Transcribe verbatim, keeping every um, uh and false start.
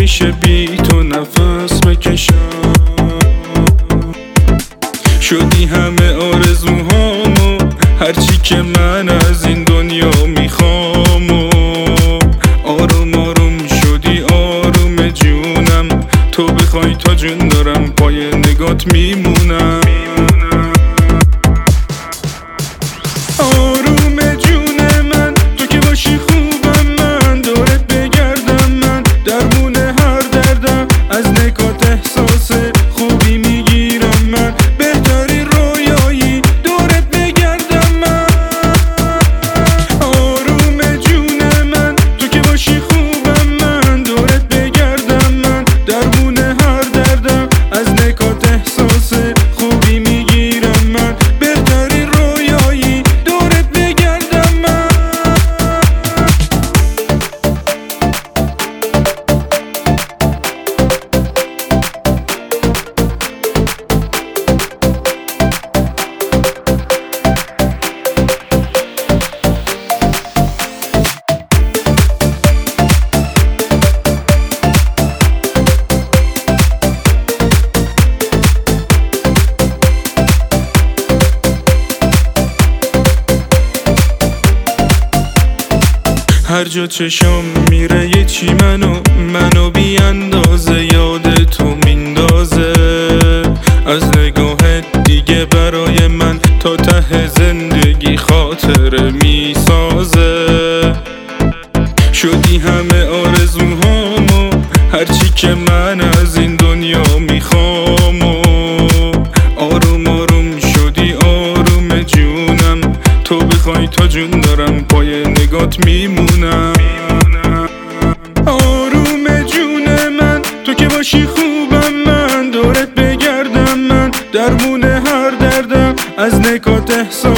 نمیشه بی تو نفس بکشم. شدی همه آرزوهامو، هرچی که من از این دنیا میخوام و آروم آروم شدی آروم جونم. تو بخوای تا جون دارم پای نگات میمونم. آروم جون من تو که باشی خوبم، من دورت بگردم، من درمون هر دردم از نکات احساس خوبی میگیرم. من بهتری رویایی دورت بگردم. من آروم جون من تو که باشی خوبم، من دورت بگردم، من درمون هر دردم از نکات احساس خوبی میگیرم. من بهتری رویایی دورت بگردم. من هر جا چشم میره یه چی منو منو بی اندازه یاد تو میندازه. از نگاهت دیگه برای من تا ته زندگی خاطره میسازه. شدی همه آرزوهامو، هرچی که من از این دنیا میخوام و آروم آروم شدی آروم جونم. تو بخوای تا جون دارم پای نگات میمونم. آروم جون من تو که باشی خوبم، من دورت بگردم، من درمون هر دردم از نکات احساس